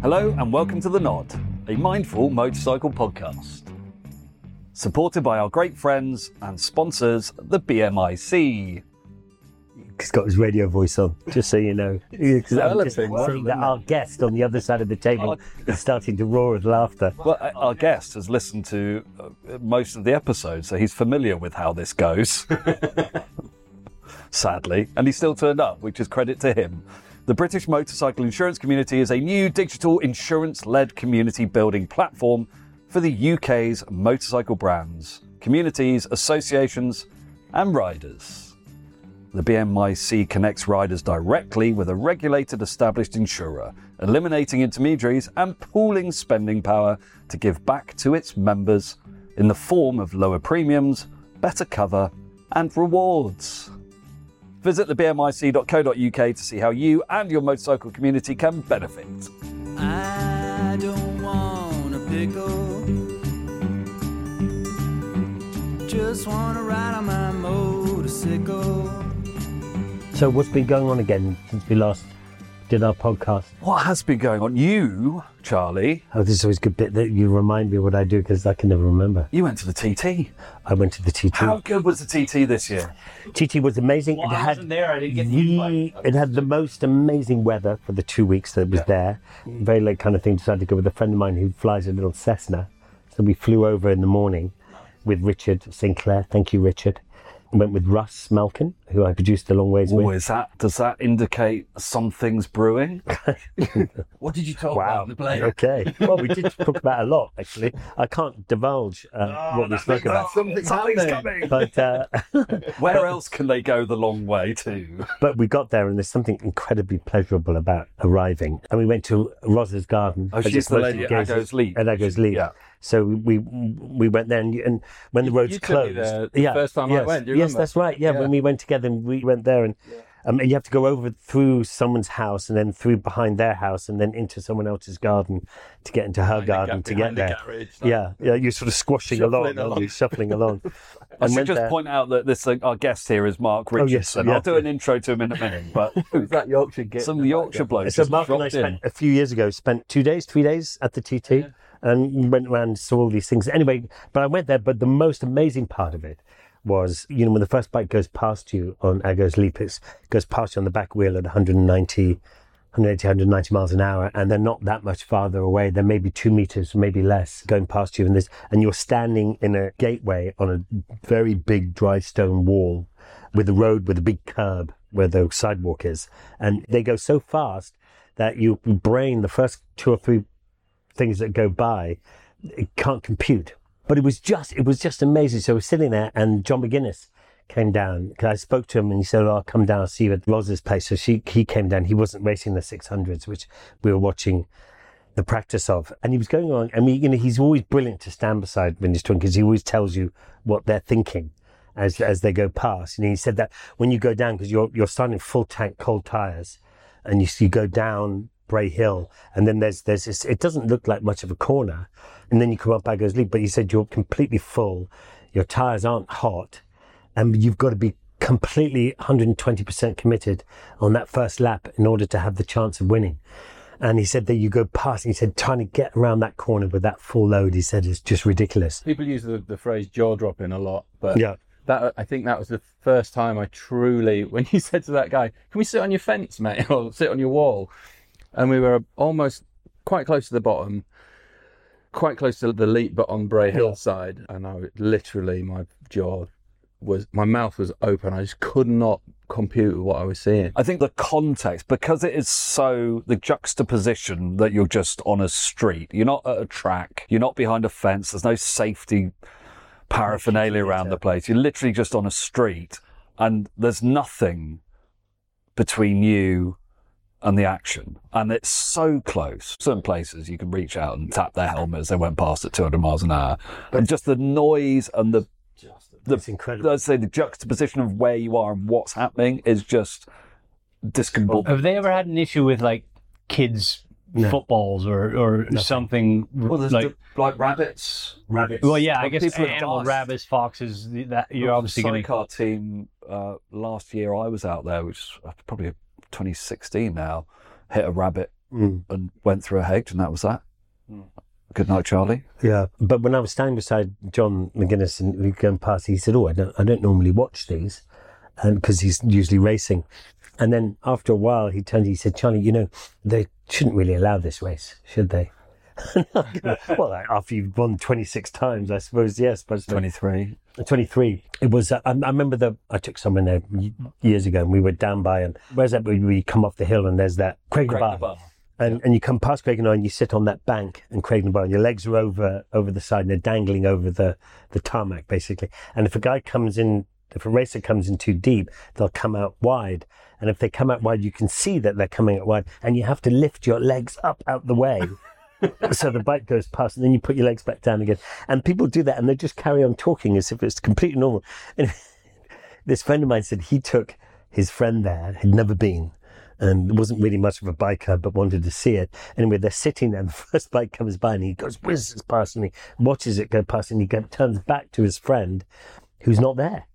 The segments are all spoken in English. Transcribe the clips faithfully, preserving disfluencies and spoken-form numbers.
Hello and welcome to The Nod, a mindful motorcycle podcast. Supported by our great friends and sponsors, the B M I C. He's got his radio voice on, just so you know. Because I'm just saying that our guest on the other side of the table is starting to roar with laughter. Well, our guest has listened to most of the episodes, so he's familiar with how this goes. Sadly. And he still turned up, which is credit to him. The British Motorcycle Insurance Community is a new digital insurance-led community building platform for the U K's motorcycle brands, communities, associations and riders. The B M I C connects riders directly with a regulated established insurer, eliminating intermediaries and pooling spending power to give back to its members in the form of lower premiums, better cover and rewards. Visit the b m i c dot co dot u k to see how you and your motorcycle community can benefit. I don't want a pickle, just want to ride on my motorcycle. So what's been going on again since we last did our podcast? What has been going on? You, Charlie. Oh, this is always a good bit that you remind me what I do, because I can never remember. You went to the T T. I went to the T T. How good was the T T this year? T T was amazing. Well, it I had wasn't there. I didn't get the the, invite. it had the most amazing weather for the two weeks that it was Yeah. there. Very late kind of thing. Decided to go with a friend of mine who flies a little Cessna. So we flew over in the morning with Richard Sinclair. Thank you, Richard. Went with Russ Malkin, who I produced A Long Ways Oh, with. is that, does that indicate something's brewing? What did you talk Wow. about on the plane? Okay. Well, we did talk about a lot, actually. I can't divulge uh, Oh, what we that spoke means about. Something's, Something's happening. coming. But uh, Where else can they go the long way to? but we got there, and there's something incredibly pleasurable about arriving. And we went to Rosa's garden. Oh, as she's it's the mostly lady at gazes- Aggo's Leap. At Aggo's Leap. Yeah. So we we went there, and, and when the roads you took me closed, there the first time I yes, went, do you yes, remember? that's right. Yeah, Yeah. when we went together, and we went there, and um, and you have to go over through someone's house, and then through behind their house, and then into someone else's garden to get into her Behind the garden ga- to behind get the there. garage, like- yeah, yeah, you're sort of squashing along, Shuffling aren't along. you? Shuffling along. I should went just there- point out that this uh, our guest here is Mark Oh, yes, Richardson. yeah. I'll do an intro to him in a minute, but Who's that Yorkshire git? some Yorkshire blokes So just Mark and I dropped in. spent a few years ago, spent two days, three days at the T T, and went around and saw all these things. Anyway, but I went there, but the most amazing part of it was, you know, when the first bike goes past you on Aggo's Leap, it goes past you on the back wheel at one ninety, one eighty, one ninety miles an hour, and they're not that much farther away. They're maybe two meters, maybe less, going past you, and this, and you're standing in a gateway on a very big dry stone wall with a road with a big curb where the sidewalk is, and they go so fast that your brain, the first two or three things that go by, it can't compute. But it was just, it was just amazing. So we're sitting there, and John McGuinness came down, because I spoke to him, and he said, oh, I'll come down and see you at Rosa's place. So she, he came down. He wasn't racing the six hundreds, which we were watching the practice of. And he was going on, I mean, you know, he's always brilliant to stand beside when he's talking, because he always tells you what they're thinking as as they go past. And he said that when you go down, because you're, you're starting full tank cold tires, and you, you go down Bray Hill, and then there's there's this, it doesn't look like much of a corner, and then you come up Aggo's Leap, but he said you're completely full, your tires aren't hot, and you've got to be completely one hundred twenty percent committed on that first lap in order to have the chance of winning. And he said that you go past, and he said trying to get around that corner with that full load, he said, is just ridiculous. People use the, the phrase jaw dropping a lot, but Yeah. that I think that was the first time I truly, when you said to that guy, can we sit on your fence, mate, or sit on your wall? And we were almost quite close to the bottom, quite close to the leap, but on Bray Hill Yeah. side. And I literally, my jaw was, my mouth was open. I just could not compute what I was seeing. I think the context, because it is so, the juxtaposition that you're just on a street, you're not at a track, you're not behind a fence, there's no safety paraphernalia around the place, you're literally just on a street, and there's nothing between you and the action, and it's so close. Certain places you can reach out and tap their helmet as they went past at two hundred miles an hour, and just the noise and the the It's incredible. let's say the juxtaposition of where you are and what's happening is just discombobulated. Have they ever had an issue with like kids' No. footballs or or something Well, there's like? the, like rabbits. Rabbits. Well, yeah, I Well, guess people have animal died. rabbits, foxes. the- That you're obviously the going to. sidecar team uh, last year I was out there, which was probably twenty sixteen now, hit a rabbit Mm. and went through a hedge, and that was that. Good night, Charlie. Yeah, but when I was standing beside John McGuinness and we were going past, he said, "Oh, I don't, I don't normally watch these," and because he's usually racing. And then after a while, he turned. He said, "Charlie, you know, they shouldn't really allow this race, should they?" Well, after you've won twenty-six times, I suppose yes. But twenty-three. twenty-three. It was. Uh, I, I remember the. I took someone there years ago, and we were down by, and where's that? Where we come off the hill, and there's that Craignabar. Bar. And and you come past Craignabar, and you sit on that bank in Craignabar, and your legs are over over the side, and they're dangling over the the tarmac, basically. And if a guy comes in, if a racer comes in too deep, they'll come out wide. And if they come out wide, you can see that they're coming out wide, and you have to lift your legs up out the way. So the bike goes past, and then you put your legs back down again. And people do that, and they just carry on talking as if it's completely normal. And this friend of mine said he took his friend there, had never been, and wasn't really much of a biker, but wanted to see it. Anyway, they're sitting there, and the first bike comes by, and he goes, whizzes past, and he watches it go past, and he go, turns back to his friend, who's not there.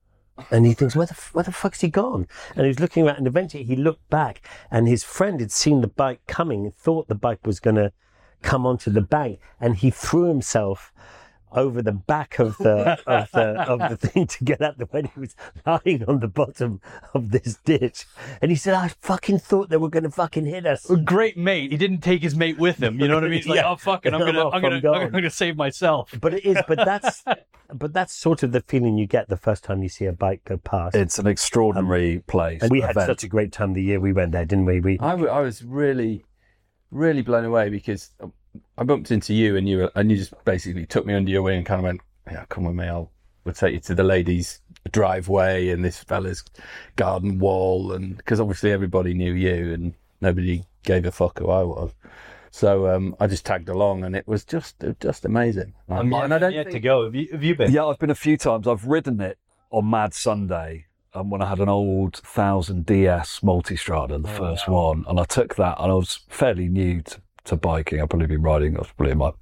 And he thinks, where the, where the fuck's he gone? And he was looking around, and eventually he looked back, and his friend had seen the bike coming and thought the bike was going to come onto the bank, and he threw himself over the back of the of the of the thing to get at the when he was lying on the bottom of this ditch. And he said, I fucking thought they were going to fucking hit us. A great mate. He didn't take his mate with him. You know what I mean? He's like, Yeah. oh fuck it, I'm gonna, I'm I'm gonna, off, I'm I'm gonna save myself. But it is, but that's but that's sort of the feeling you get the first time you see a bike go past. It's an extraordinary place. And we had event. such a great time the year we went there, didn't we? We I, w- I was really, really blown away because I bumped into you and you were, and you just basically took me under your wing and kind of went, yeah, come with me, I'll we'll take you to the ladies' driveway and this fella's garden wall, and because obviously everybody knew you and nobody gave a fuck who I was. So um, I just tagged along, and it was just just amazing. I'm and I don't yet think... to go. Have you, have you been? Yeah, I've been a few times. I've ridden it on Mad Sunday um, when I had an old one thousand D S Multistrada, the Oh, first wow. one, and I took that, and I was fairly new to, to biking. I'd probably been riding, I was probably in my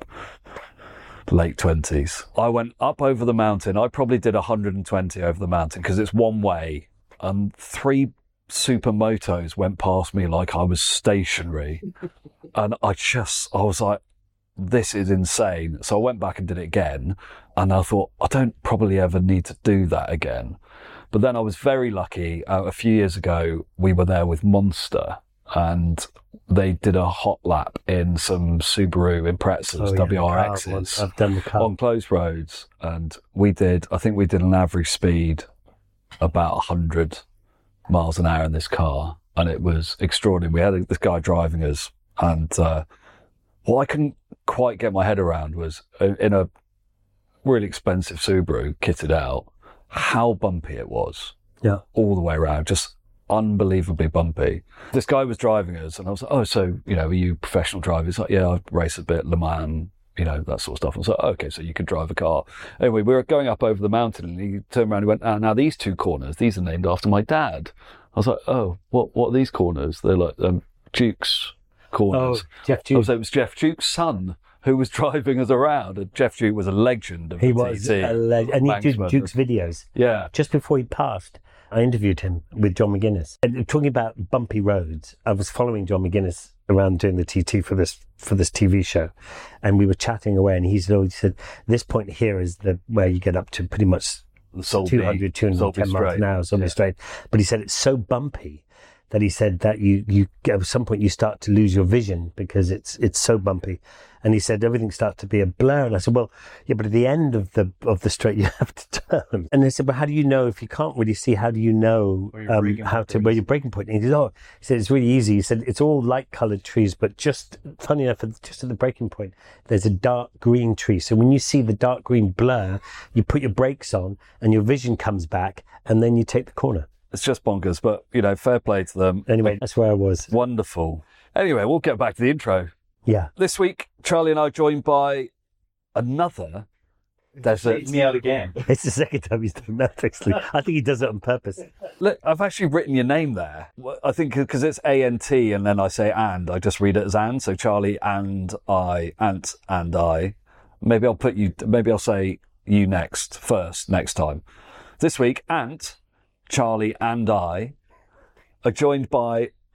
late twenties. I went up over the mountain. I probably did one hundred twenty over the mountain because it's one way, and three supermotos went past me like I was stationary. And I just, I was like, this is insane. So I went back and did it again. And I thought, I don't probably ever need to do that again. But then I was very lucky. Uh, a few years ago, we were there with Monster, and they did a hot lap in some Subaru Imprezas, Oh, yeah, the W R car Xs. one. I've done the car. On closed roads. And we did, I think we did an average speed about one hundred miles an hour in this car. And it was extraordinary. We had this guy driving us. And uh, what I couldn't quite get my head around was uh, in a really expensive Subaru, kitted out, how bumpy it was. Yeah. All the way around, just unbelievably bumpy. This guy was driving us, and I was like, oh, so, you know, are you a professional driver? He's like, yeah, I race a bit, Le Mans, you know, that sort of stuff. I was like, okay, so you could drive a car. Anyway, we were going up over the mountain, and he turned around and went, ah, now these two corners, these are named after my dad. I was like, oh, what, what are these corners? They're like um, Duke's corners. Oh, Jeff I Duke. was like, it was Jeff Duke's son who was driving us around, and Jeff Duke was a legend of He the was T T. a leg- and he did Banksman. Duke's videos. Yeah. Just before he passed, I interviewed him with John McGuinness. And talking about bumpy roads, I was following John McGuinness around doing the T T for this for this T V show, and we were chatting away. And he said, he said, "This point here is the where you get up to pretty much The Solby, two hundred, two hundred ten Solby miles Strait. an hour, something Yeah. straight." But he said it's so bumpy that he said that you you at some point you start to lose your vision because it's it's so bumpy. And he said everything starts to be a blur. And I said, well, yeah, but at the end of the of the straight, you have to turn. And they said, well, how do you know if you can't really see? How do you know Where your um, braking how to point where is. your braking point? And he said, oh, he said it's really easy. He said it's all light coloured trees, but just funny enough, just at the braking point, there's a dark green tree. So when you see the dark green blur, you put your brakes on, and your vision comes back, and then you take the corner. It's just bonkers, but, you know, fair play to them. Anyway, that's where I was. Wonderful. Anyway, we'll get back to the intro. Yeah. This week, Charlie and I are joined by another desert. me out again. It's the second time he's done that, actually. I think he does it on purpose. Look, I've actually written your name there. Well, I think because it's A N T and then I say and, I just read it as and. So Charlie and I, Ant and I. Maybe I'll put you, maybe I'll say you next, first, next time. This week, Ant, Charlie and I are joined by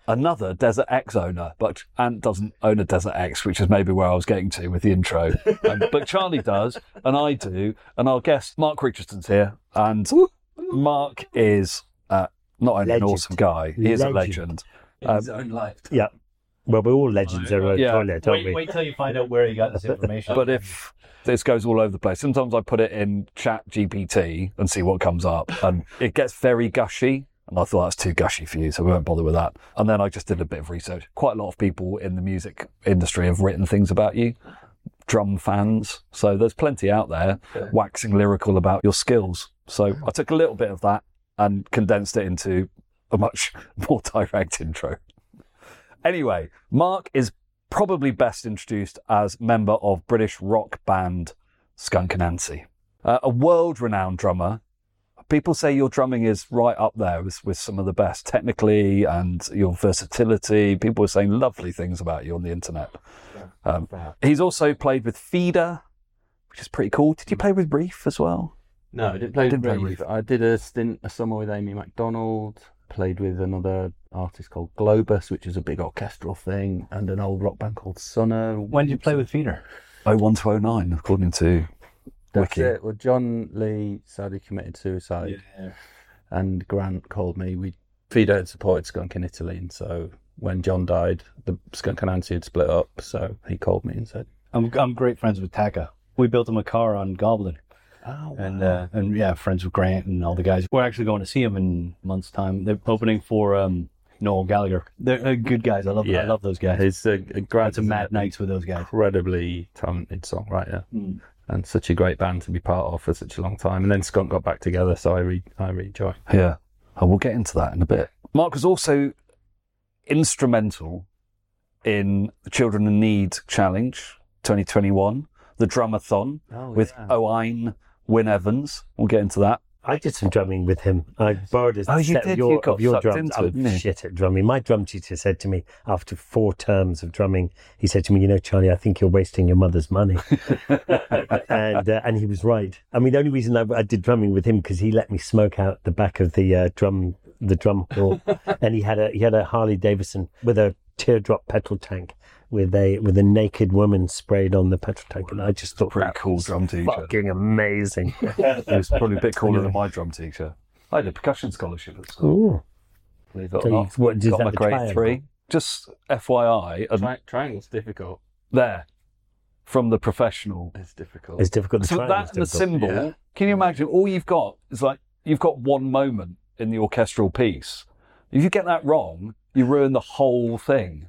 another Desert X owner, but Ant doesn't own a Desert X, which is maybe where I was getting to with the intro. um, but Charlie does, and I do, and our guest, Mark Richardson's here, and Mark is uh, not only Legend. an awesome guy, he is a Legend. legend. In his own life. Yeah. Well, we're all legends in our Yeah. toilet, aren't Wait, we? wait till you find out where he got this information. But if this goes all over the place, sometimes I put it in Chat G P T and see what comes up, and it gets very gushy. And I thought that's too gushy for you, so we won't bother with that. And then I just did a bit of research. Quite a lot of people in the music industry have written things about you, drum fans. So there's plenty out there waxing lyrical about your skills. So I took a little bit of that and condensed it into a much more direct intro. Anyway, Mark is probably best introduced as member of British rock band Skunk Anansie. Uh, a world-renowned drummer. People say your drumming is right up there with, with some of the best technically, and your versatility. People are saying lovely things about you on the internet. Um, he's also played with Feeder, which is pretty cool. Did you play with Reef as well? No, I didn't play Didn't with play Reef. I did a stint, a summer with Amy MacDonald. Played with another artist called Globus, which is a big orchestral thing, and an old rock band called Sunna. When did you play with Feeder? oh one to oh nine, according to That's Wiki. it. Well, John Lee sadly committed suicide, Yeah. and Grant called me. We Feeder had supported Skunk in Italy, and so when John died, the Skunk Anansie had split up. So he called me and said, I'm I'm great friends with Taka. We built him a car on Goblin. "Oh, And uh, and yeah, friends with Grant and all the guys. We're actually going to see him in a month's time. They're opening for um, Noel Gallagher. They're uh, good guys. I love Yeah. I love those guys. It's a, a Grant's Some mad nights with those guys. incredibly talented songwriter, Mm. and such a great band to be part of for such a long time. And then Skunk got back together, so I re I rejoined. Yeah, and we'll get into that in a bit. Mark was also instrumental in the Children in Need Challenge twenty twenty-one, the Drumathon Oh, with yeah. Owain Wyn Evans. We'll get into that. I did some drumming with him. I borrowed a Oh, you set did? of your, You got of your sucked drums. into I'm it, didn't you? shit at drumming. My drum teacher said to me after four terms of drumming, he said to me, "You know, Charlie, I think you're wasting your mother's money." and uh, and he was right. I mean, the only reason I, I did drumming with him because he let me smoke out the back of the uh, drum the drum hall, and he had a he had a Harley Davidson with a teardrop petrol tank. With a with a naked woman sprayed on the petrol tank, and I just thought Pretty that cool was drum teacher. fucking amazing. He was probably a bit cooler than my drum teacher. I had a percussion scholarship at school. Ooh. Believe it or So you- not. what, is Got that my the grade triangle? three. Just F Y I, and Tri- triangle's difficult. there, from the professional. It's difficult. It's difficult. The So triangle's that and the difficult. symbol, Yeah. can you imagine? All you've got is like, you've got one moment in the orchestral piece. If you get that wrong, you ruin the whole thing.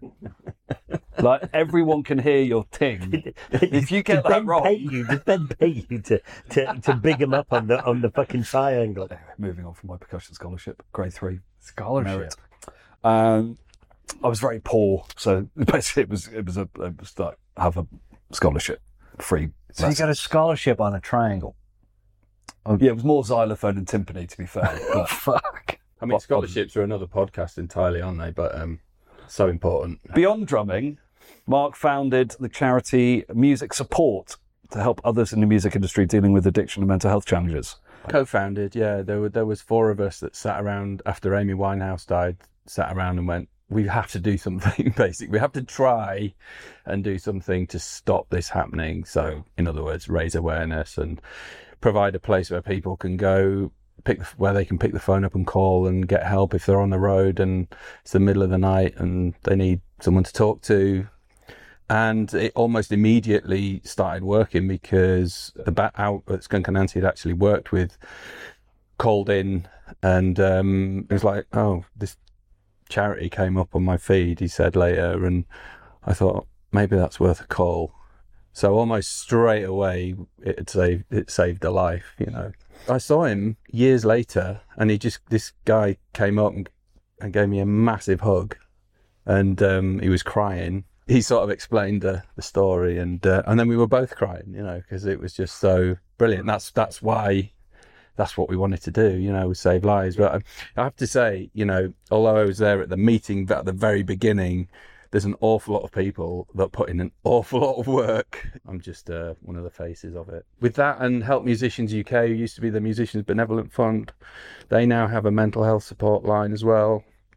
Like, everyone can hear your ting. If you get Did that Ben wrong. pay you? Did Ben pay you to, to, to big him up on the on the fucking triangle? Anyway, moving on from my percussion scholarship, grade three. Scholarship. Merit. Um, I was very poor, so basically it was it was a it was like have a scholarship free. So you got a scholarship on a triangle. Yeah, it was more xylophone and timpani, to be fair. But Fuck. I mean, What- scholarships are another podcast entirely, aren't they? But um, so important. beyond drumming, Mark founded the charity Music Support to help others in the music industry dealing with addiction and mental health challenges. Co-founded, yeah. There were there was four of us that sat around after Amy Winehouse died. Sat around and went, we have to do something. Basically, we have to try and do something to stop this happening. So, in other words, raise awareness and provide a place where people can go, pick the, where they can pick the phone up and call and get help if they're on the road and it's the middle of the night and they need someone to talk to. And it almost immediately started working because the bat out at Skunk Anansie had actually worked with, called in, and um, it was like, oh, this charity came up on my feed, he said later, and I thought maybe that's worth a call. So almost straight away, it had saved, it saved a life, you know. I saw him years later, and he just, this guy came up and, and gave me a massive hug, and um, he was crying. He sort of explained the, the story, and uh, and then we were both crying, you know, because it was just so brilliant. That's that's why, that's what we wanted to do, you know, save lives. But I, I have to say, you know, although I was there at the meeting at the very beginning, there's an awful lot of people that put in an awful lot of work. I'm just uh, one of the faces of it. With that and Help Musicians U K, who used to be the Musicians Benevolent Fund, they now have a mental health support line as well.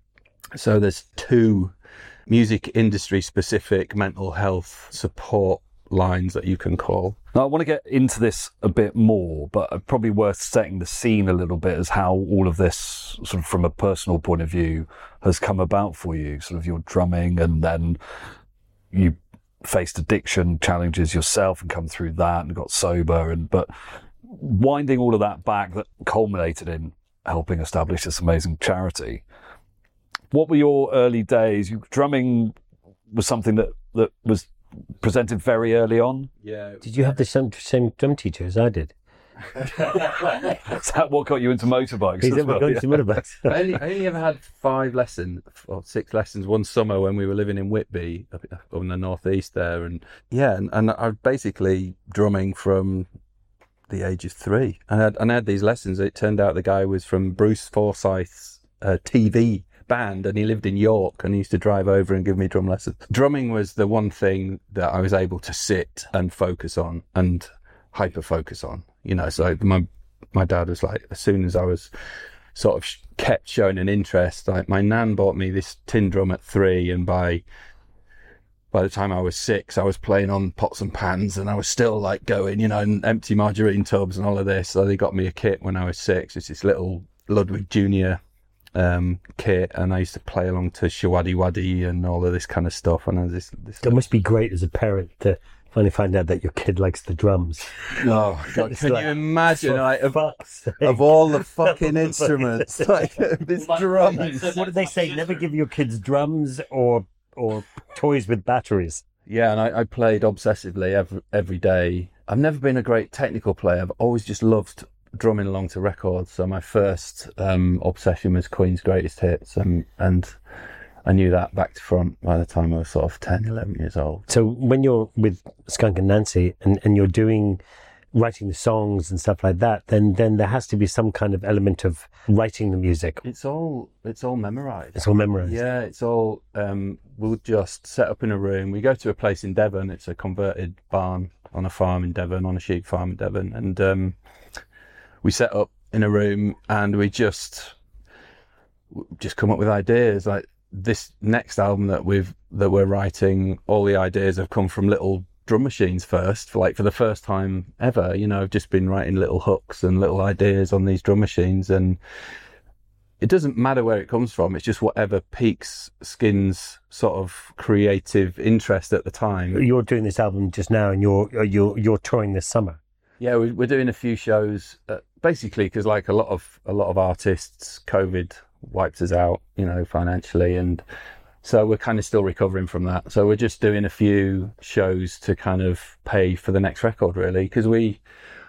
So there's two music industry specific mental health support lines that you can call. Now, I want to get into this a bit more, but probably worth setting the scene a little bit as how all of this, sort of from a personal point of view, has come about for you. Sort of your drumming, and then you faced addiction challenges yourself and come through that and got sober, and but winding all of that back, that culminated in helping establish this amazing charity. What were your early days? You, drumming was something that, that was presented very early on. Yeah. Did you have the same, same drum teacher as I did? Is that what got you into motorbikes? He's as ever well? gone to motorbikes. I only, I only ever had five lessons or six lessons one summer when we were living in Whitby up, up in the northeast there, and yeah, and, and I was basically drumming from the age of three, and I had, and I had these lessons. It turned out the guy was from Bruce Forsyth's uh, T V band, and he lived in York, and he used to drive over and give me drum lessons. Drumming was the one thing that I was able to sit and focus on and hyper focus on, you know. So my my dad was like, as soon as I was sort of sh- kept showing an interest, like my nan bought me this tin drum at three, and by by the time I was six, I was playing on pots and pans, and I was still like going, you know, and empty margarine tubs and all of this. So they got me a kit when I was six. It's this little Ludwig Junior um kit, and I used to play along to Shawaddy Waddy and all of this kind of stuff. And I was this, this That must be great as a parent to finally find out that your kid likes the drums. oh God, It's can like, you imagine, for like, of, fuck's sake. of all the fucking instruments, like this drum. What do they say? Never give your kids drums or or toys with batteries. Yeah, and I, I played obsessively every every day. I've never been a great technical player. I've always just loved drumming along to records. So my first um, obsession was Queen's Greatest Hits, and and I knew that back to front by the time I was sort of ten, eleven years old. So when you're with Skunk and Nancy and, and you're doing writing the songs and stuff like that, then then there has to be some kind of element of writing the music. It's all it's all memorized. It's all memorized. Yeah, it's all. Um, we'll just set up in a room. We go to a place in Devon. It's a converted barn on a farm in Devon, on a sheep farm in Devon, and um, we set up in a room and we just just come up with ideas. Like this next album that we've that we're writing, all the ideas have come from little drum machines first, for like for the first time ever. You know, I've just been writing little hooks and little ideas on these drum machines, and it doesn't matter where it comes from. It's just whatever piques Skin's sort of creative interest at the time. You're doing this album just now, and you're you're you're touring this summer. Yeah, we- we're doing a few shows, uh, basically because like a lot of a lot of artists, COVID wiped us out, you know, financially, and so we're kind of still recovering from that. So we're just doing a few shows to kind of pay for the next record, really, because we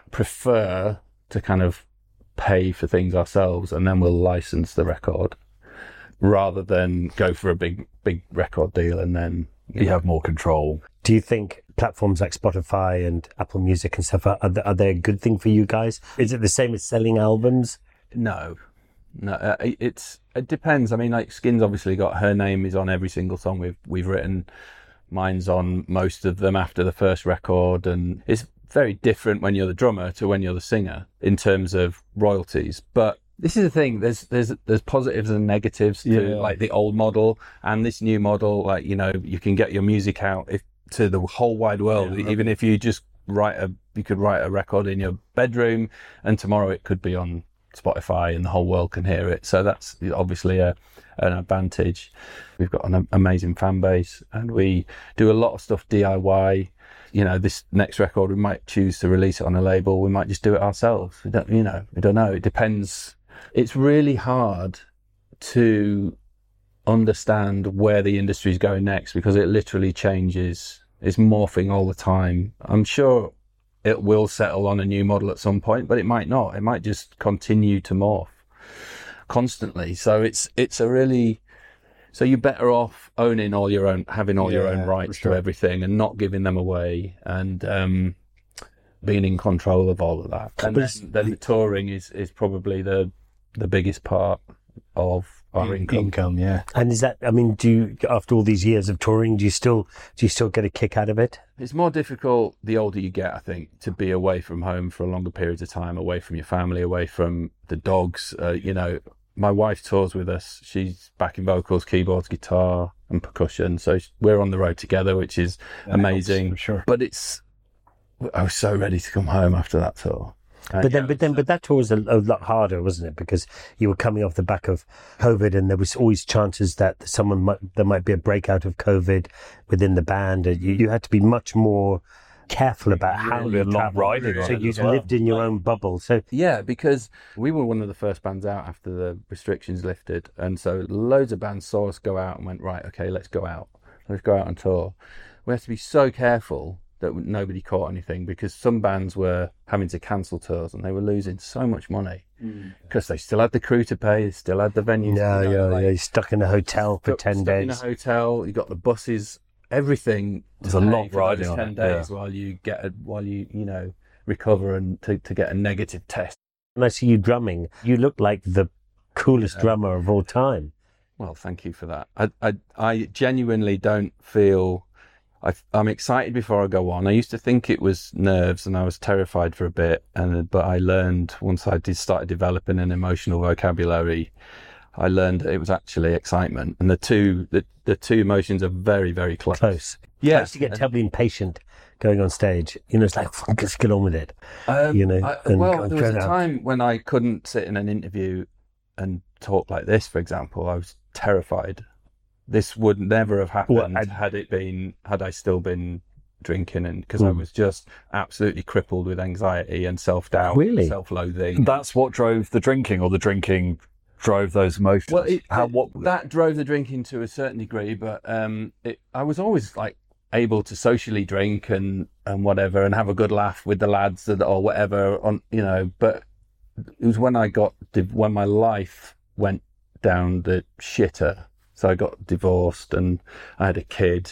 prefer to kind of pay for things ourselves and then we'll license the record rather than go for a big big record deal and then You have more control. Do you think platforms like Spotify and Apple Music and stuff are, are, they, are they a good thing for you guys? Is it the same as selling albums? No, no. Uh, it- it's it depends. I mean, like Skin's obviously got her name is on every single song we've we've written. Mine's on most of them after the first record, and it's very different when you're the drummer to when you're the singer in terms of royalties. But this is the thing. There's there's there's positives and negatives to Yeah. like the old model and this new model. Like, you know, you can get your music out if, to the whole wide world, Yeah. even if you just write a you could write a record in your bedroom, and tomorrow it could be on Spotify and the whole world can hear it. So that's obviously a an advantage. We've got an am- amazing fan base, and we do a lot of stuff D I Y. You know, this next record we might choose to release it on a label. We might just do it ourselves. We don't, you know, we don't know. It depends. It's really hard to understand where the industry is going next because it literally changes. It's morphing all the time. I'm sure it will settle on a new model at some point, but it might not. It might just continue to morph constantly. So it's it's a really so you're better off owning all your own, having all your Yeah, own for rights sure. to everything, and not giving them away, and um, being in control of all of that. And But it's- then, then the touring is is probably the the biggest part of our income. Income, yeah. And is that, I mean, do you, after all these years of touring, do you still do you still get a kick out of it? It's more difficult the older you get, I think, to be away from home for a longer periods of time, away from your family, away from the dogs. Uh, you know, my wife tours with us. She's backing vocals, keyboards, guitar, and percussion. So we're on the road together, which is That amazing. helps, for sure. But it's, I was so ready to come home after that tour. And But then, yeah, but then, but that tour was a, a lot harder, wasn't it? Because you were coming off the back of COVID, and there was always chances that someone might there might be a breakout of COVID within the band, and you, you had to be much more careful about how Really you a long traveled. riding on So it you as well. lived in your own bubble. So Yeah, because we were one of the first bands out after the restrictions lifted. And so loads of bands saw us go out and went, right, okay, let's go out. Let's go out on tour. We had to be so careful that nobody caught anything, because some bands were having to cancel tours and they were losing so much money because they still had the crew to pay, they still had the venues. yeah, you know, yeah, like, yeah. You're stuck in a hotel for stuck- ten stuck days. in a hotel, you got the buses, everything. There's to a pay lot for riding those on ten it, days yeah. while you get a, while you you know recover and to, to get a negative test. When I see you drumming, you look like the coolest drummer of all time. Well, thank you for that. I I, I genuinely don't feel. I, I'm excited before I go on. I used to think it was nerves, and I was terrified for a bit. And but I learned once I did started developing an emotional vocabulary, I learned that it was actually excitement. And the two the, the two emotions are very very close. Close. I Yeah. used to get terribly impatient going on stage. You know, it's like, fuck, let's get on with it. Um, you know, I, and well, go- there was go a out. time when I couldn't sit in an interview and talk like this, for example. I was terrified. This would never have happened Well, I'd- had it been, had I still been drinking, and because I Hmm. was just absolutely crippled with anxiety and self-doubt, Really? self-loathing. That's what drove the drinking, or the drinking drove those emotions. Well, it, How it- what that drove the drinking to a certain degree, but um, it, I was always like able to socially drink and, and whatever, and have a good laugh with the lads and, or whatever on, you know. But it was when I got when my life went down the shitter. So I got divorced and I had a kid,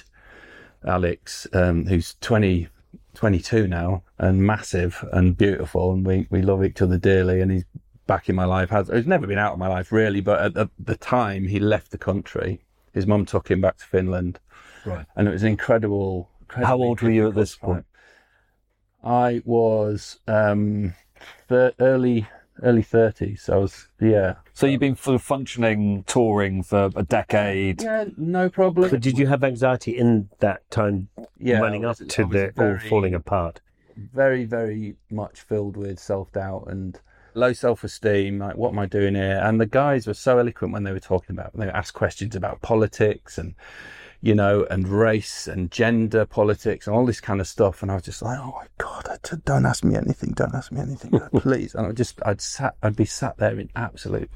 Alex, um, who's twenty, twenty-two now, and massive and beautiful, and we, we love each other dearly, and he's back in my life. Has He's never been out of my life, really, but at the, the time he left the country, his mum took him back to Finland. Right. And it was an incredible... How old were you at this difficult point? time. I was um, thir- early... early thirties. I was, yeah. So you've been sort of functioning, touring for a decade. Yeah, no problem. But did you have anxiety in that time Yeah, running I up was- to I was the all very- falling apart? Very, very much filled with self-doubt and low self-esteem. Like, what am I doing here? And the guys were so eloquent when they were talking about, they would ask questions about politics and, you know, and race and gender politics and all this kind of stuff. And I was just like, oh my God, I t- don't ask me anything. Don't ask me anything, please. And I just, I'd sat, I'd be sat there in absolute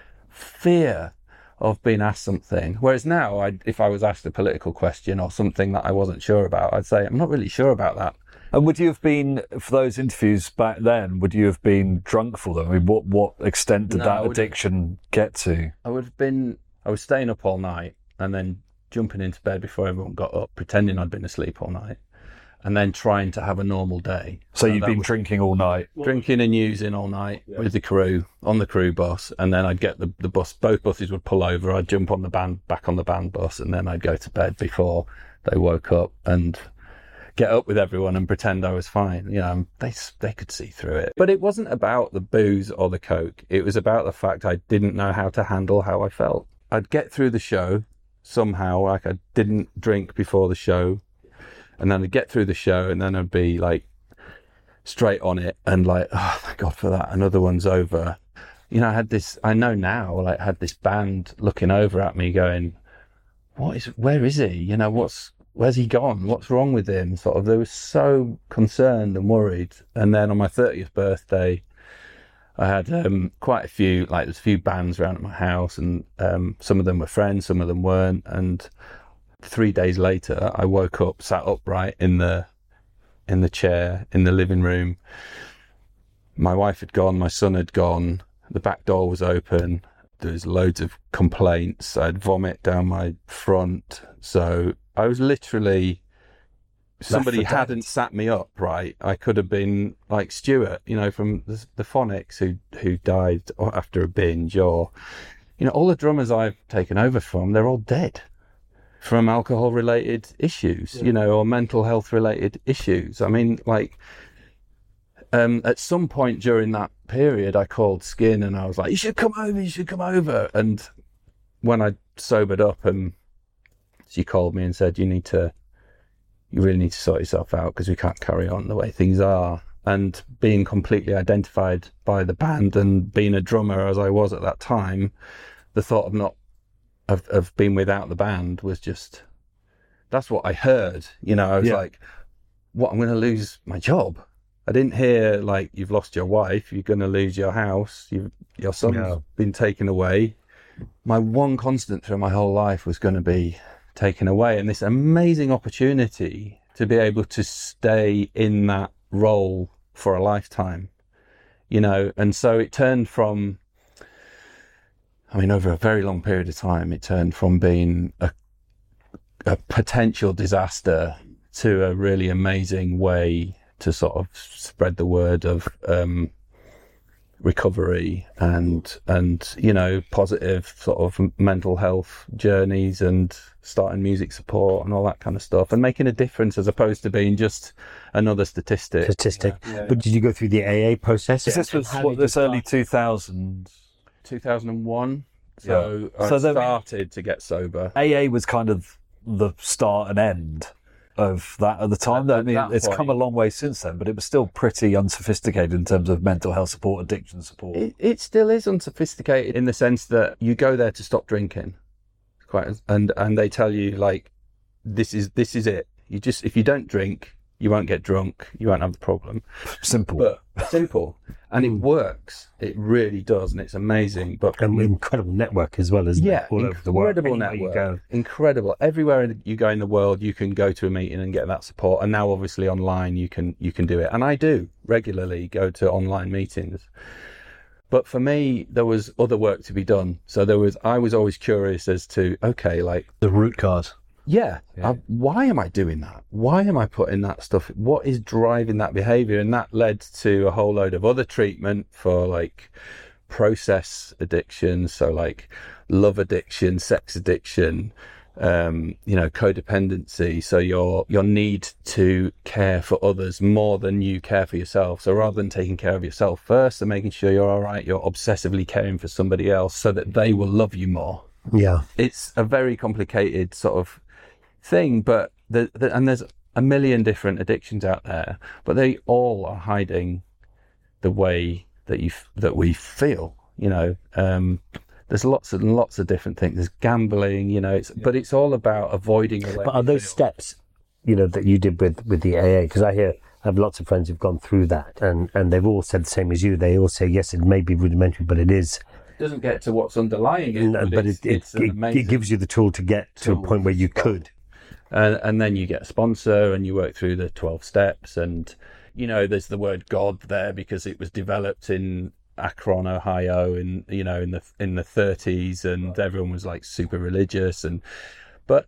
fear of being asked something. Whereas now, I'd, if I was asked a political question or something that I wasn't sure about, I'd say, I'm not really sure about that. And would you have been, for those interviews back then, would you have been drunk for them? I mean, what, what extent did No, I that would've- addiction get to? I would have been, I was staying up all night and then jumping into bed before everyone got up, pretending I'd been asleep all night, and then trying to have a normal day. So And you've that been was drinking all night. drinking and using all night with the crew, on the crew bus, and then I'd get the, the bus, both buses would pull over, I'd jump on the band, back on the band bus, and then I'd go to bed before they woke up and get up with everyone and pretend I was fine. You know, they they could see through it. But it wasn't about the booze or the coke. It was about the fact I didn't know how to handle how I felt. I'd get through the show somehow, like I didn't drink before the show, and then I'd get through the show, and then I'd be like straight on it and like, oh, thank God for that, another one's over. You know, I had this, I know now, like, I had this band looking over at me going, what is, where is he? You know, what's, where's he gone? What's wrong with him? Sort of, they were so concerned and worried. And then on my thirtieth birthday, I had um, quite a few, like, there's a few bands around at my house, and um, some of them were friends, some of them weren't. And three days later, I woke up, sat upright in the in the chair in the living room. My wife had gone, my son had gone, the back door was open. There was loads of complaints. I had vomit down my front. So I was literally, somebody for dead. hadn't sat me up right. I could have been like Stuart, you know, from the, the Phonics, who who died after a binge, or, you know, all the drummers I've taken over from, they're all dead from alcohol related issues, yeah. you know, or mental health related issues. I mean, like, um, at some point during that period, I called Skin and I was like, you should come over, you should come over. And when I sobered up, and she called me and said, you need to, you really need to sort yourself out because we can't carry on the way things are. And being completely identified by the band and being a drummer as I was at that time, the thought of not, of, of being without the band was just, that's what I heard. You know, I was Yeah. like, what, I'm going to lose my job. I didn't hear like, you've lost your wife, you're going to lose your house, you've, your son's No. been taken away. My one constant through my whole life was going to be taken away. And this amazing opportunity to be able to stay in that role for a lifetime, you know. And so it turned from, I mean, over a very long period of time, it turned from being a, a potential disaster to a really amazing way to sort of spread the word of um, recovery and, and, you know, positive sort of mental health journeys and starting music support and all that kind of stuff and making a difference as opposed to being just another statistic. Statistic. But did you go through the A A process? This was How what, did you this early start? two thousands. two thousand one. So Yeah. I So then- started to get sober. A A was kind of the start and end of that at the time. At- I mean, at that it's come a point. long way since then, but it was still pretty unsophisticated in terms of mental health support, addiction support. It, it still is unsophisticated in the sense that you go there to stop drinking, quite, and and they tell you like, this is this is it. You just, if you don't drink, you won't get drunk, you won't have the problem. Simple. But simple, and it works. It really does, and it's amazing. But An incredible network as well, isn't yeah, it? All over the world. incredible Anywhere you network, go. incredible. Everywhere you go in the world, you can go to a meeting and get that support. And now, obviously, online, you can you can do it. And I do regularly go to online meetings. But for me, there was other work to be done. So there was, I was always curious as to, okay, like, The root cause. yeah, Yeah. I, why am I doing that? Why am I putting that stuff? What is driving that behavior? And that led to a whole load of other treatment for like process addiction. So like love addiction, sex addiction, um, you know, codependency. So your, your need to care for others more than you care for yourself. So rather than taking care of yourself first and making sure you're all right, you're obsessively caring for somebody else so that they will love you more. Yeah. It's a very complicated sort of thing, but the, the, and there's a million different addictions out there, but they all are hiding the way that you f- that we feel. You know, um, there's lots and lots of different things. There's gambling, you know, it's but it's all about avoiding. The way But are we those feel. steps, you know, that you did with, with the A A? Because I hear, I have lots of friends who've gone through that, and, and they've all said the same as you. They all say, yes, it may be rudimentary, but it is. doesn't get to what's underlying it, No, but, but it's, it, it, it's an it, amazing it gives you the tool to get to a tool point where you to start. could. and, and then you get a sponsor and you work through the twelve steps, and you know there's the word God there because it was developed in Akron, Ohio, in you know in the in the thirties, and right. Everyone was like super religious, and but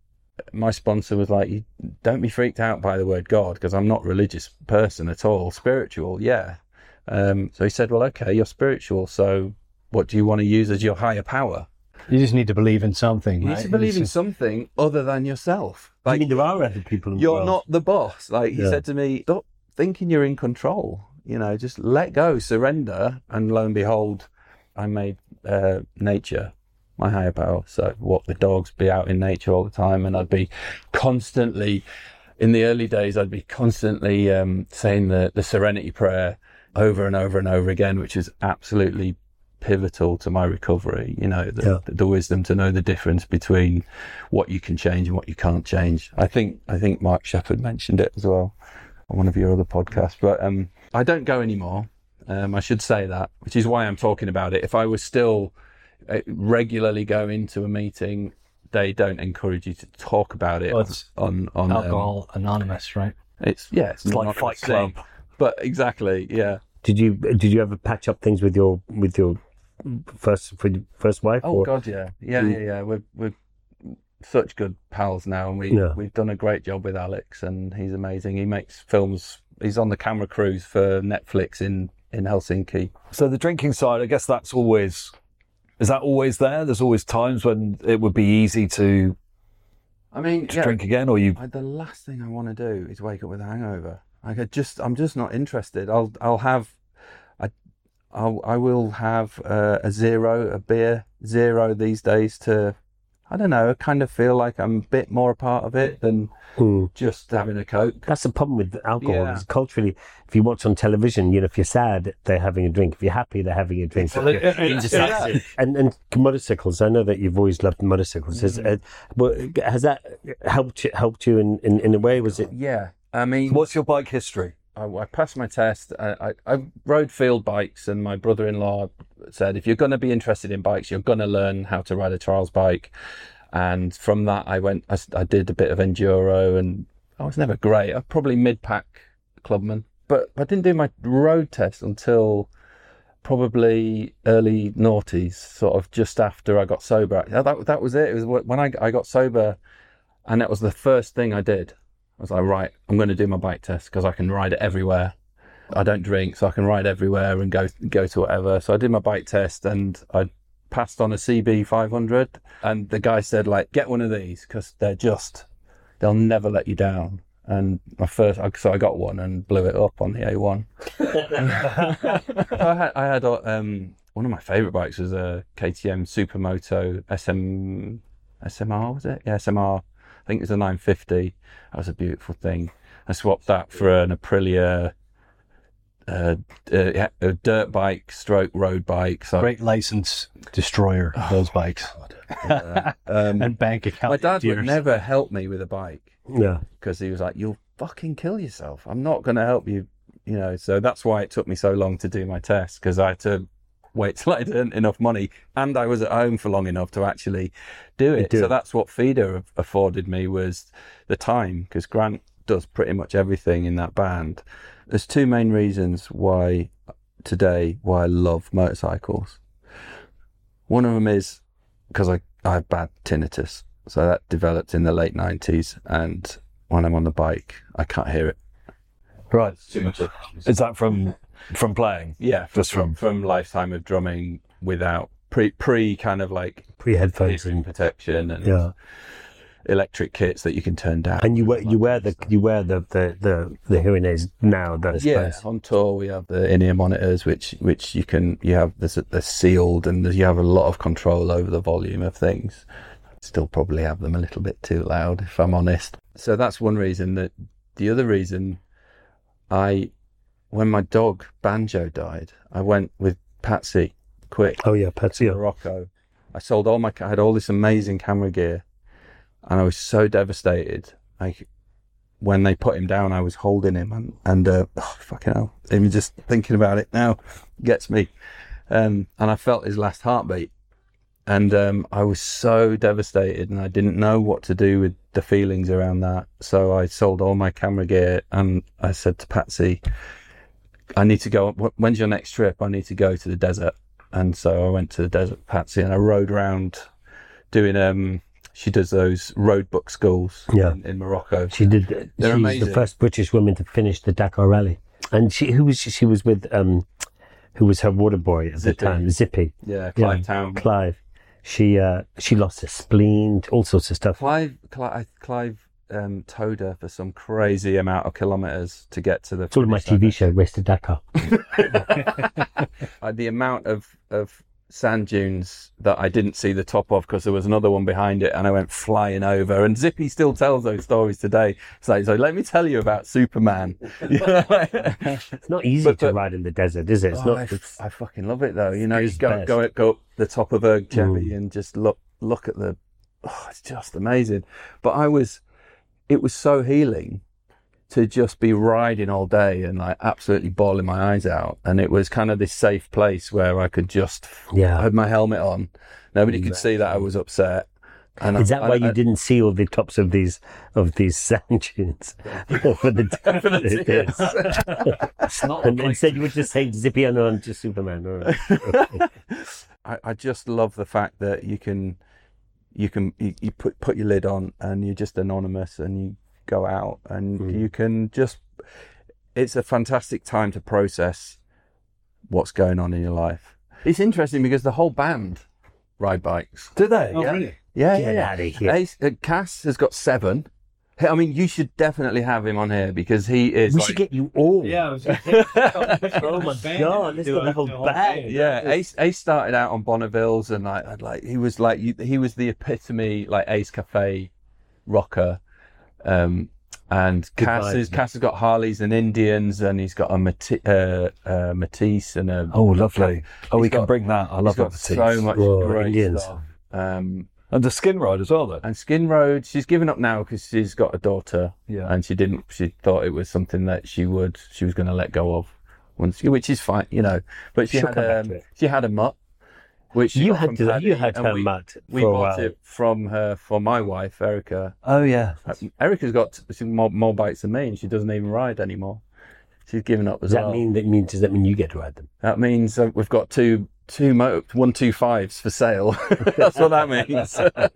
my sponsor was like, you don't be freaked out by the word God because I'm not a religious person at all. Spiritual, yeah. Um, so he said, well, okay, you're spiritual, so what do you want to use as your higher power? You just need to believe in something. You right? need to believe in It's- something other than yourself. I Like, mean, there are other people in the you're world. not the boss. Like he Yeah. said to me, stop thinking you're in control. You know, just let go, surrender. And lo and behold, I made uh, nature my higher power. So what the dogs be out in nature all the time, and I'd be constantly, in the early days, I'd be constantly um, saying the, the Serenity Prayer over and over and over again, which is absolutely pivotal to my recovery. You know, the, Yeah. the, the wisdom to know the difference between what you can change and what you can't change. I think I think Mark Shepherd mentioned it as well on one of your other podcasts. But um, I don't go anymore. Um, I should say that, which is why I'm talking about it. If I was still uh, regularly going to a meeting, they don't encourage you to talk about it Well, it's on on um, Alcohol Anonymous, right? it's yeah, it's, It's not like a Fight thing. Club. But exactly, yeah. Did you did you ever patch up things with your with your first for your first wife? Oh or? God, yeah, yeah, yeah, yeah. We're we're such good pals now, and we Yeah. we've done a great job with Alex, and he's amazing. He makes films. He's on the camera crews for Netflix in in Helsinki. So the drinking side, I guess that's always, is that always there? There's always times when it would be easy to, I mean, to yeah, drink again, or you, I, the last thing I want to do is wake up with a hangover. I could just, I'm just not interested. I'll, I'll have, I, I'll, I will have uh, a zero, a beer zero these days to, I don't know, I kind of feel like I'm a bit more a part of it than Mm. just having a Coke. That's the problem with alcohol. Yeah. Is culturally, if you watch on television, you know, if you're sad, they're having a drink. If you're happy, they're having a drink. Well, it- it- Intersected. and and motorcycles. I know that you've always loved motorcycles. Has, uh, well, has that helped you, helped you in, in, in a way? Was it? Yeah, I mean, What's your bike history? I, I passed my test. I, I, I rode field bikes, and my brother-in-law said, if you're going to be interested in bikes, you're going to learn how to ride a trials bike. And from that, I went, I, I did a bit of enduro, and I was never great. I'm probably mid-pack clubman, but I didn't do my road test until probably early noughties, sort of just after I got sober. That, that was it. It was when I, I got sober, and that was the first thing I did. I was like, right, I'm going to do my bike test because I can ride it everywhere. I don't drink, so I can ride everywhere and go go to whatever. So I did my bike test, and I passed on a C B five hundred. And the guy said, like, get one of these because they're just, they'll never let you down. And my first, so I got one and blew it up on the A one. I had, I had um, one of my favourite bikes was a K T M Supermoto S M, S M R, was it? Yeah, S M R. I think it was a nine fifty. That was a beautiful thing. I swapped that for an Aprilia uh, uh, a dirt bike stroke road bike. So Great license destroyer, those bikes. uh, um, And bank account. my dad years. would never help me with a bike Yeah. because he was like, you'll fucking kill yourself. I'm not going to help you, you know. So that's why it took me so long to do my test, because I had to wait till I'd earned enough money and I was at home for long enough to actually do it. Do so it. that's what Feeder afforded me, was the time, because Grant does pretty much everything in that band. There's two main reasons why today why I love motorcycles. One of them is because I, I have bad tinnitus. So that developed in the late nineties, and when I'm on the bike, I can't hear it. Right. Too much. Is that from from playing? Yeah, Just from from lifetime of drumming without pre pre kind of like Pre headphones hearing and protection and yeah. electric kits that you can turn down. And you wear you wear the you wear the the the, the hearing aids now. Those Yeah, suppose. on tour we have the in-ear monitors, which which you can you have there's a- they're sealed, and you have a lot of control over the volume of things. Still probably have them a little bit too loud, if I'm honest. So that's one reason. That the other reason, I when my dog Banjo died, I went with Patsy Quick Oh yeah, Patsy. to Morocco. I sold all my I had all this amazing camera gear, and I was so devastated. Like when they put him down, I was holding him, and, and uh, oh, fucking hell, even just thinking about it now gets me. Um, and I felt his last heartbeat, and um, I was so devastated, and I didn't know what to do with the feelings around that. So I sold all my camera gear, and I said to Patsy, I need to go. When's your next trip? I need to go to the desert. And so I went to the desert with Patsy, and I rode around doing, um, she does those road book schools Yeah. in, in Morocco. She did. They're She's amazing. the first British woman to finish the Dakar Rally, and she who was she, she was with um, who was her water boy at Zippy. the time, Zippy. Yeah, Clive Town. Clive. She uh, she lost her spleen, all sorts of stuff. Clive, Clive, Clive um, towed her for some crazy amount of kilometres to get to the It's all in my finish T V line. show, Race to Dakar. Uh, the amount of, of sand dunes that I didn't see the top of because there was another one behind it, and I went flying over. And Zippy still tells those stories today. So, so let me tell you about Superman. It's not easy But- to but- ride in the desert, is it? It's Oh, not. I, It's, I fucking love it though. You know, you It's go best. go go up the top of Erg Chevy Mm. and just look look at the. Oh, it's just amazing. But I was, it was so healing to just be riding all day and like absolutely bawling my eyes out. And it was kind of this safe place where I could just. Yeah. I had my helmet on. Nobody could see that I was upset. And is I- that why I- you I- didn't see all the tops of these of these sand dunes for the, For the it is. tears. It's not And like- instead, you would just say Zippy and on to Superman. All right. I, I just love the fact that you can, you can, you, you put put your lid on and you're just anonymous and you go out and Mm. you can just. It's a fantastic time to process what's going on in your life. It's interesting because the whole band ride bikes. Do they? Oh, Yeah. really? Yeah, Get yeah, yeah. outta here. Ace, uh, Cass has got seven. I mean, you should definitely have him on here because he is. We like, should get you all. Yeah, I was Oh my God, let's get the whole bag. Yeah, Ace, Ace started out on Bonneville's, and like, I'd like he was like you, he was the epitome like Ace Cafe rocker. Um, and Good Cass vibes, is yeah. Cass has got Harleys and Indians, and he's got a Mati- uh, uh, Matisse and a. Oh, lovely. Oh, He's we can got- bring that. I He's love got that. so much Whoa, great Indians. stuff. Um, And the Skin Ride as well, though. and Skin Road, she's given up now because she's got a daughter, Yeah. and she didn't. She thought it was something that she would, she was going to let go of once, which is fine, you know. But she She'll had come back um, to it. she had a mutt, which she You got had from to. Paddy, You had and her we, mutt We for a bought while. it from her for my wife, Erica. Oh, yeah. Erica's got more, more bikes than me, and she doesn't even ride anymore. She's given up as Does that well. mean that means does that mean you get to ride them? That means uh, we've got two two mo- one two fives for sale. That's what that means.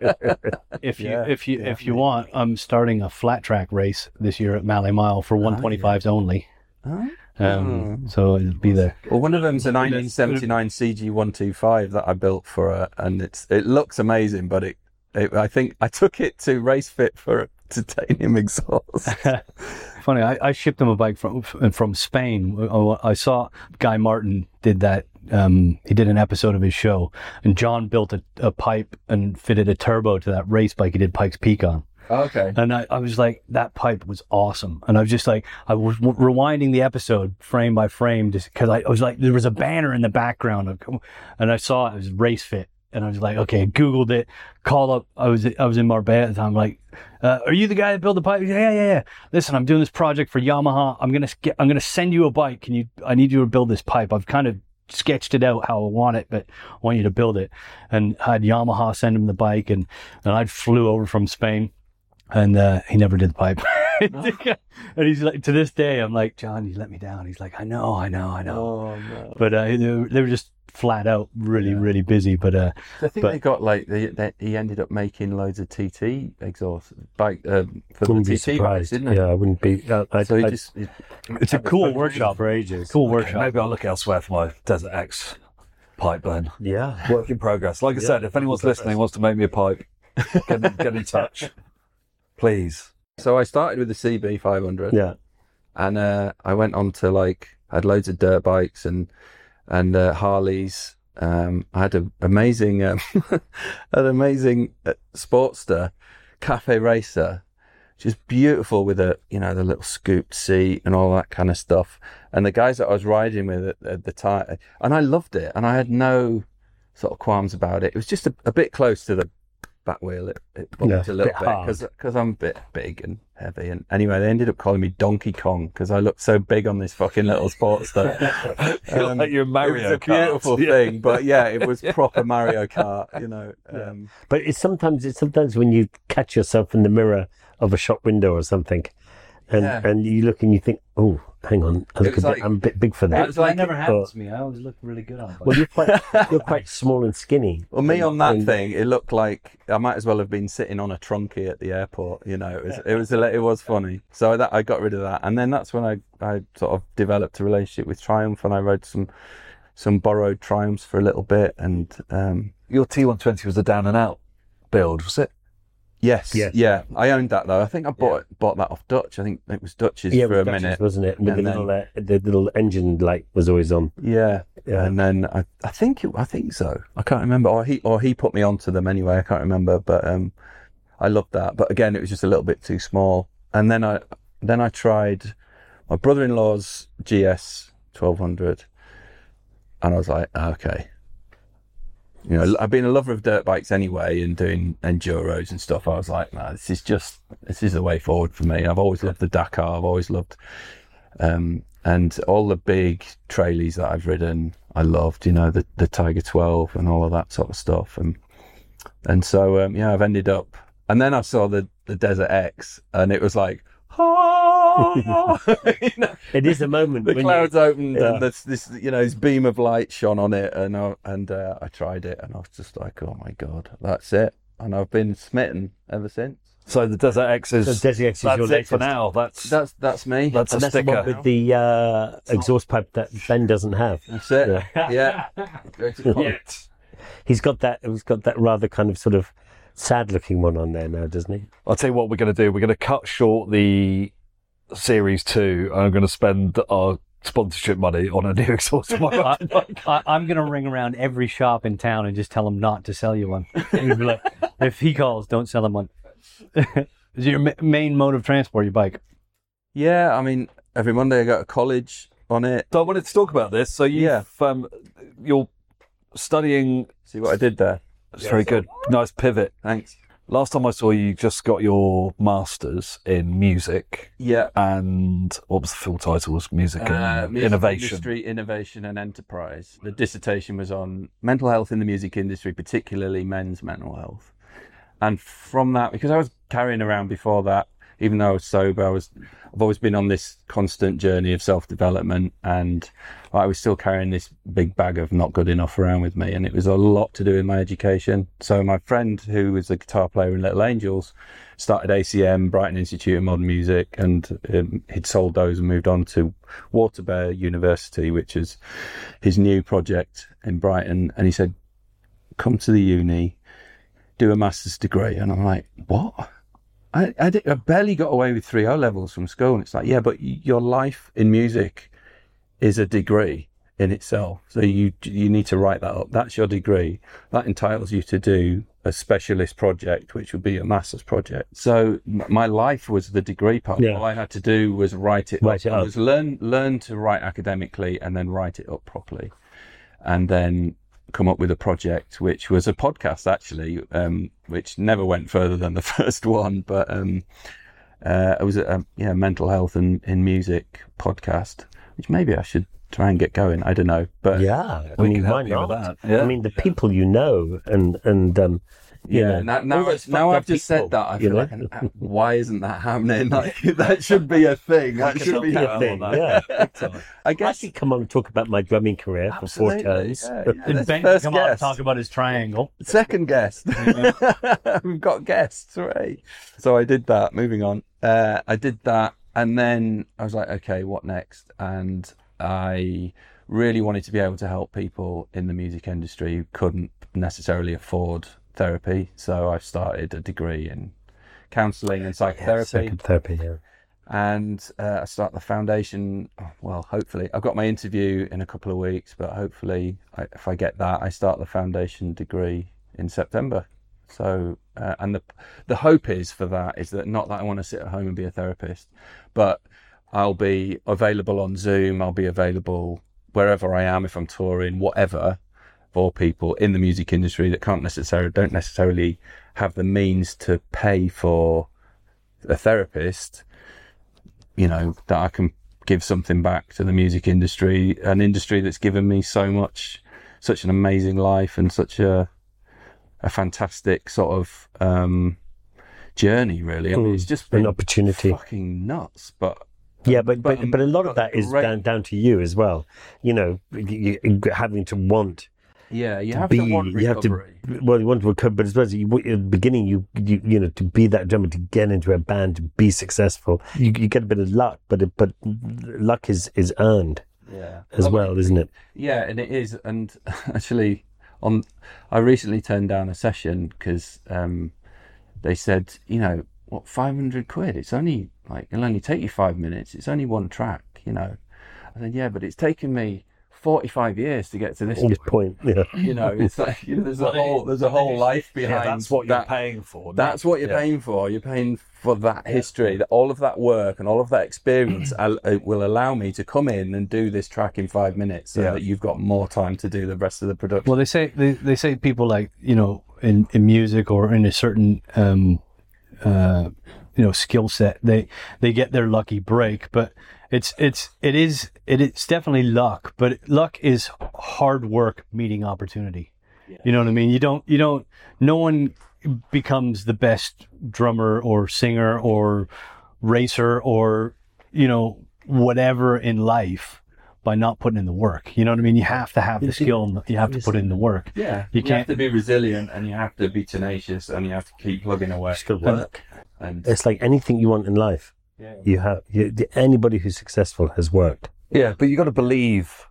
If you Yeah, if you if you want, I'm starting a flat track race this year at Mallee Mile for one twenty-fives only. Oh. Um, so it'll be there. Well, one of them's a nineteen seventy-nine C G one twenty-five that I built for her, and it's it looks amazing, but it, it I think I took it to Race Fit for a titanium exhaust. Funny, I, I shipped him a bike from from Spain. I saw Guy Martin did that. Um, he did an episode of his show, and John built a, a pipe and fitted a turbo to that race bike he did Pikes Peak on. Okay. And I, I was like, that pipe was awesome. And I was just like, I was w- rewinding the episode frame by frame just because I, I was like, there was a banner in the background, of, and I saw it was Race Fit. And I was like, okay, Googled it, called up. I was I was in Marbella at the time. Like, uh, are you the guy that built the pipe? Yeah, yeah, yeah. Listen, I'm doing this project for Yamaha. I'm gonna get, I'm gonna send you a bike. Can you? I need you to build this pipe. I've kind of sketched it out how I want it, but I want you to build it. And I had Yamaha send him the bike, and and I flew over from Spain, and uh, he never did the pipe. And he's like, to this day, I'm like, John, you let me down. He's like, I know, I know, I know. Oh no. But uh, they, were, they were just flat out really, really busy. But uh, I think but- they got like they, they, he ended up making loads of T T exhaust bike um, for Wouldn't the be T T bikes, surprised. didn't he? Yeah, I wouldn't be. Uh, I, So he I, just he, it's a cool workshop. for ages. Cool Okay, workshop. maybe I'll look elsewhere for my Desert X pipe then. Yeah. Work in progress. Like I Yeah, said, if anyone's progress. listening wants to make me a pipe, get in, get in touch. Please. So I started with the C B five hundred. Yeah. And uh, I went on to like, I had loads of dirt bikes and and uh, Harleys. Um, I had an amazing, um, an amazing uh, Sportster Cafe Racer, just beautiful with a, you know, the little scooped seat and all that kind of stuff. And the guys that I was riding with at, at the time, and I loved it, and I had no sort of qualms about it. It was just a, a bit close to the back wheel. It, it bumped Yeah, a little bit bit hard. because because I'm a bit big and heavy. And anyway, they ended up calling me Donkey Kong because I looked so big on this fucking little Sportster. Feel like you're in Mario it was a Kart. beautiful Yeah. thing, but yeah, it was proper Mario Kart, you know. Um, But it's sometimes it's sometimes when you catch yourself in the mirror of a shop window or something, and Yeah. and you look and you think, oh, hang on, I look a was bit, like- I'm a bit big for that. It was like- that never happens uh, to me. I always look really good on bike. Well, you're quite you're quite small and skinny. Well, me on that And- thing, it looked like I might as well have been sitting on a trunky at the airport. You know, it was it was it was funny. So that I got rid of that, and then that's when I, I sort of developed a relationship with Triumph, and I rode some some borrowed Triumphs for a little bit, and um, Your T one twenty was the down and out build, was it? yes, Yes. yeah, I owned that though. I think I bought bought that off Dutch. I think it was Dutch's Yeah, it for was a Dutchess, minute. wasn't it? With the And little uh, the little engine light was always on. Yeah. Yeah. And then I, I think it, I think so. I can't remember, or he or he put me onto them anyway. I can't remember, but um, I loved that. But again, it was just a little bit too small. And then I then I tried my brother-in-law's G S twelve hundred, and I was like, okay. You know, I've been a lover of dirt bikes anyway, and doing enduros and stuff. I was like, no, this is just this is the way forward for me. I've always loved the Dakar. I've always loved. Um, and all the big trailies that I've ridden, I loved, you know, the, the Tiger twelve and all of that sort of stuff. And and so, um, yeah, I've ended up... And then I saw the, the Desert X, and it was like, oh! you know, It is a moment the when clouds you, opened, yeah. and this, this, you know, this beam of light shone on it, and I, and uh, I tried it, and I was just like, oh my God, that's it. And I've been smitten ever since. So the Desert X is, So Desert X is that's your it latest. for now. That's, That's that's me. that's a and that's the sticker. one with the uh, exhaust pipe that Ben doesn't have. That's it. Yeah. Go to college. He's got that. He's got that rather kind of sort of sad-looking one on there now, doesn't he? I'll tell you what we're going to do. We're going to cut short the series two, and I'm going to spend our sponsorship money on a new exhaust on my mountain bike. I, I'm going to ring around every shop in town and just tell them not to sell you one. And be like, if he calls, don't sell him one. Is your ma- main mode of transport your bike? Yeah, I mean, every Monday I go to college on it. So I wanted to talk about this. So you've, Yeah. um, you're studying. See what I did there? It's very good. Nice pivot. Thanks. Last time I saw you, you just got your masters in music, Yeah. and what was the full title? Was music Uh, and music innovation. industry, innovation and enterprise. The dissertation was on mental health in the music industry, particularly men's mental health. And from that, because I was carrying around before that, even though I was sober, I was, I've always been on this constant journey of self-development, and I was still carrying this big bag of not good enough around with me, and it was a lot to do with my education. So my friend, who was a guitar player in Little Angels, started A C M, Brighton Institute of Modern Music, and um, he'd sold those and moved on to Waterbury University, which is his new project in Brighton. And he said, come to the uni, do a master's degree. And I'm like, what? I, I, did, I barely got away with three O levels from school. And it's like, yeah, but your life in music is a degree in itself. So you you need to write that up. That's your degree. That entitles you to do a specialist project, which would be a master's project. So m- my life was the degree part. Yeah. All I had to do was write it Write up. it up. was learn, learn to write academically and then write it up properly. And then come up with a project, which was a podcast actually, um, which never went further than the first one, but um, uh, it was a, a yeah mental health and in music podcast, which maybe I should try and get going. I don't know, but Yeah, I We mean, can help why you with not? that. Yeah. I mean, the people you know, and and um, you yeah. know, Now, now, all those now fucked I've up just people, said that, I you feel know? like, an, uh, why isn't that happening? Like that should be a thing. That should be be a happening. thing. Yeah, I I guess. could come on and talk about my drumming career for four Absolutely, turns. yeah, yeah. And That's Ben can first come on and guest. talk about his triangle. Second guest. We've got guests, right? So I did that. Moving on. Uh, I did that, and then I was like, okay, what next? And I really wanted to be able to help people in the music industry who couldn't necessarily afford therapy. So I started a degree in counselling and psychotherapy. Psychotherapy, yeah. And uh, I start the foundation. Well, hopefully, I've got my interview in a couple of weeks, but hopefully, I, if I get that, I start the foundation degree in September. So, uh, and the the hope is for that is that not that I want to sit at home and be a therapist, but I'll be available on Zoom. I'll be available wherever I am if I'm touring, whatever, for people in the music industry that can't necessarily don't necessarily have the means to pay for a therapist. You know, that I can give something back to the music industry, an industry that's given me so much, such an amazing life and such a a fantastic sort of um, journey, really. I mean, Mm, it's just an been opportunity. fucking nuts, but Yeah, but But, but, um, but a lot but of that is great- down down to you as well. You know, you, you, having to want yeah, you to have be, to want you have to. recovery. Well, you want to recover, but as well as you, at the beginning, you, you you know, to be that drummer, to get into a band, to be successful, you, you get a bit of luck, but it, but luck is is earned Yeah, as well, isn't it? Yeah, and it is. And actually, on I recently turned down a session because um, they said, you know, what, five hundred quid? It's only like it'll only take you five minutes. It's only one track, you know. I said, yeah, but it's taken me forty-five years to get to this This point. point, yeah. You know, it's like you know, there's a whole there's a whole life behind. Yeah, that's what you're that. paying for. That's what you're Yeah. paying for. You're paying for that history, that all of that work and all of that experience al- uh, will allow me to come in and do this track in five minutes so Yeah. that you've got more time to do the rest of the production. Well, they say they, they say people like, you know, in, in music or in a certain um, uh, you know skill set, they they get their lucky break. But it's it's it is it is definitely luck. But luck is hard work meeting opportunity. You know what I mean? You don't you don't. No one becomes the best drummer or singer or racer or you know whatever in life by not putting in the work. You know what I mean? You have to have the skill and you have to put in the work. yeah, You you, can't- have to be resilient and you have to be tenacious and you have to keep plugging away. It's good work. And It's like anything you want in life. yeah, You have you, anybody who's successful has worked. Yeah, but you got to believe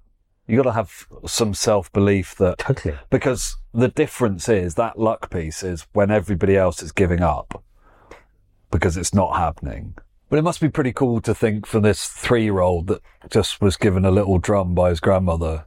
You got to have some self-belief that, Totally. because the difference is that luck piece is when everybody else is giving up because it's not happening. But it must be pretty cool to think for this three-year-old that just was given a little drum by his grandmother,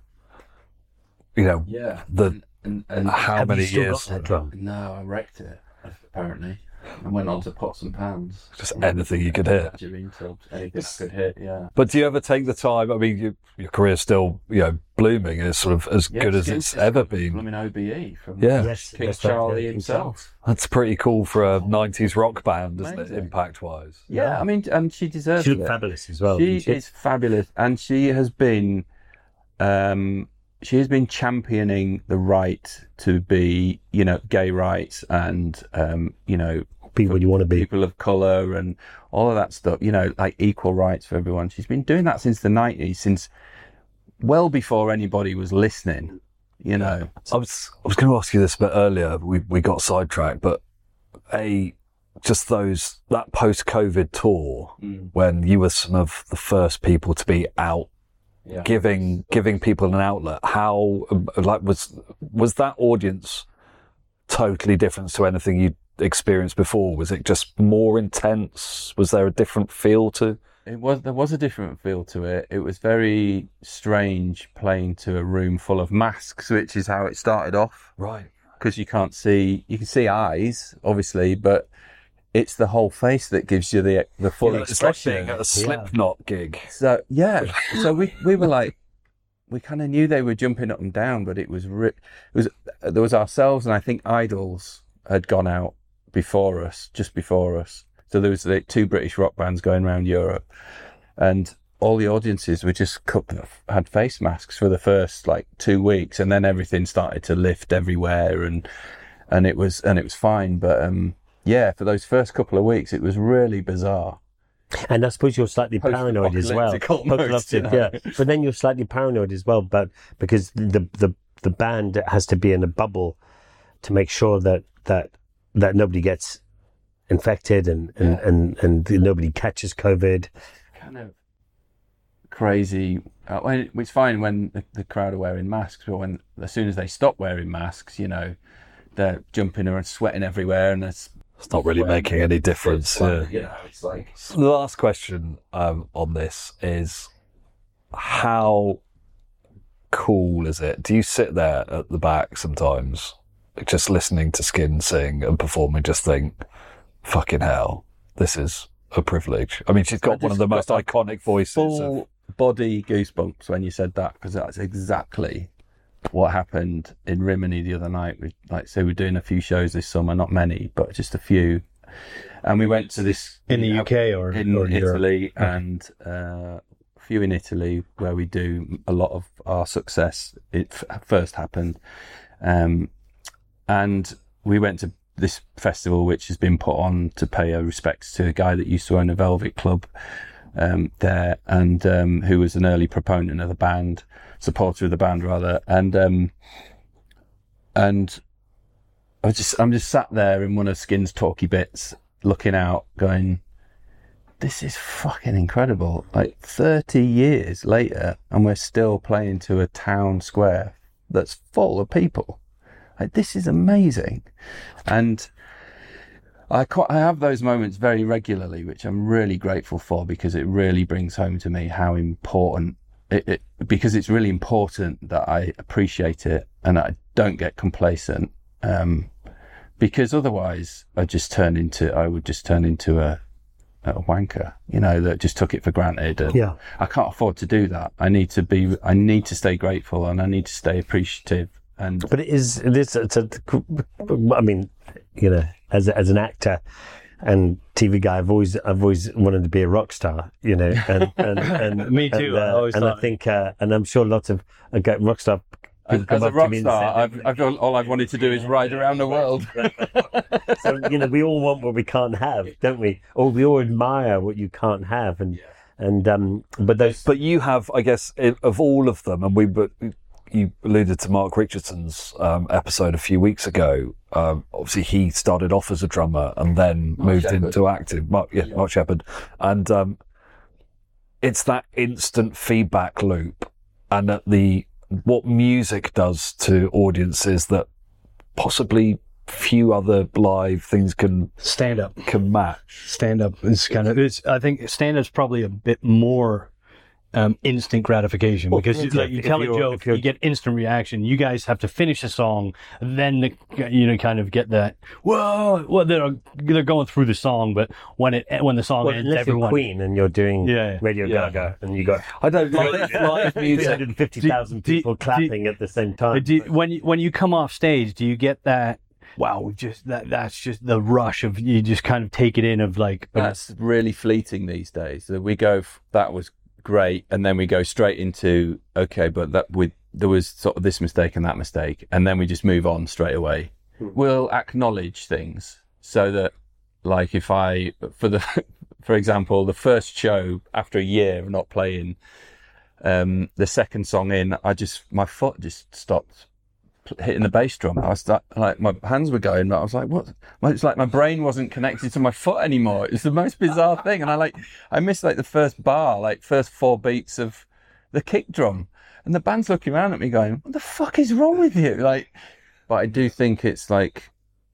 you know, Yeah. the And, and how Have many you still years, got that drum? no, I wrecked it, apparently. And went on to pots and pans. just anything you could hit. Until anything I could hit, yeah. But do you ever take the time? I mean, you, your career's still, you know, blooming and it's sort of as Yeah, good as Skins it's is ever I been. mean, O B E from Yeah. Yes, King that's right, Charlie yeah, himself. That's pretty cool for a nineties rock band, isn't it, Amazing. impact-wise? Yeah, I mean, and she deserves She it. looked fabulous as well. She didn't she? is fabulous, and she has been, um, she has been championing the right to be, you know, gay rights and, um, you know, Be what you want to be. people of colour and all of that stuff. You know, like equal rights for everyone. She's been doing that since the nineties, since well before anybody was listening. You know, I was I was going to ask you this a bit earlier. We we got sidetracked, but a just those that post-COVID tour Mm. when you were some of the first people to be out yeah. giving giving people an outlet. How um, like was was that audience totally different to anything you'd experienced before? Was it just more intense? Was there a different feel to? It was there was a different feel to it. It was very strange playing to a room full of masks, which is how it started off. Right. Because you can't see, you can see eyes, obviously, but it's the whole face that gives you the the full It's like expression. being at a Slipknot gig. So yeah, so we we were like, we kind of knew they were jumping up and down, but it was ri- it was there was ourselves, and I think Idols had gone out before us, just before us. So there was the two British rock bands going around Europe, and all the audiences were just cut, had face masks for the first like two weeks, and then everything started to lift everywhere, and and it was and it was fine. But um, yeah, for those first couple of weeks, it was really bizarre. And I suppose you're slightly paranoid as well. Post-apocalyptic almost, Post-apocalyptic, you know. yeah. But then you're slightly paranoid as well, but because the the the band has to be in a bubble to make sure that that that nobody gets infected and and, Yeah. and, and nobody catches COVID. Kind of crazy. Uh, when, it's fine when the, the crowd are wearing masks, but when as soon as they stop wearing masks, you know, they're jumping and sweating everywhere, and it's It's not really making any difference. It's like, yeah. you know, it's like The last question um, on this is how cool is it? Do you sit there at the back sometimes, just listening to Skin sing and perform and just think, fucking hell, this is a privilege? I mean, she's got I one of just the most got iconic voices. full Of, body goosebumps when you said that, because that's exactly what happened in Rimini the other night. We, like, so we're doing a few shows this summer, not many, but just a few. And we went to this In the U K or in or Europe? Italy, and uh, a few in Italy where we do a lot of our success. It f- first happened, um, and we went to this festival which has been put on to pay our respects to a guy that used to own a Velvet Club um, there, and um, who was an early proponent of the band, supporter of the band rather, and um, and I was just I'm just sat there in one of Skin's talky bits, looking out, going, this is fucking incredible. Like thirty years later, and we're still playing to a town square that's full of people. Like, this is amazing. And I quite, I have those moments very regularly, which I'm really grateful for, because it really brings home to me how important it, it because it's really important that I appreciate it and that I don't get complacent. Um, because otherwise I just turn into, I would just turn into a, a wanker, you know, that just took it for granted. And Yeah. I can't afford to do that. I need to be, I need to stay grateful, and I need to stay appreciative. And But it is, it is, it's a, I mean, you know, as a, as an actor and T V guy, I've always, I've always wanted to be a rock star, you know, and, and, and Me too, And, I uh, always and I thought- think, uh, and I'm sure lots of uh, get rock star as, people come as a up to rock me and star, say- I've, I've all I've wanted to do is ride around the world. So, you know, we all want what we can't have, don't we? Or we all admire what you can't have, and and um, but those, but you have, I guess, i- of all of them, and we but you alluded to Mark Richardson's um, episode a few weeks ago. Um, obviously, he started off as a drummer and then moved Shepherd. into acting. Mark, yeah, Mark Shepherd, and um, it's that instant feedback loop, and at the what music does to audiences that possibly few other live things can Stand up. can match. Stand up is kind of. It's, I think stand up's probably a bit more um, instant gratification because if- like you if tell a you're- joke, if you're- you get instant reaction. You guys have to finish a song, then the, you know kind of get that. Whoa! Well, they're they're going through the song, but when it when the song Well, ends, unless everyone. you're Queen and you're doing Yeah. Radio Yeah. Gaga and you got I don't like live three music. hundred fifty thousand Do- do- people do- clapping at the same time. Do you- when you, when you come off stage, do you get that? Wow, we just that that's just the rush of you just kind of take it in of like. That's really fleeting these days. So we go, f- that was great, and then we go straight into okay, but that with there was sort of this mistake and that mistake, and then we just move on straight away. We'll acknowledge things so that, like, if I for the for example, the first show after a year of not playing, um, the second song in, I just my foot just stopped hitting the bass drum. I was start, like, my hands were going, but I was like, what? It's like my brain wasn't connected to my foot anymore. It's the most bizarre thing. And I like, I missed like the first bar, like first four beats of the kick drum. And the band's looking around at me going, what the fuck is wrong with you? Like, but I do think it's like,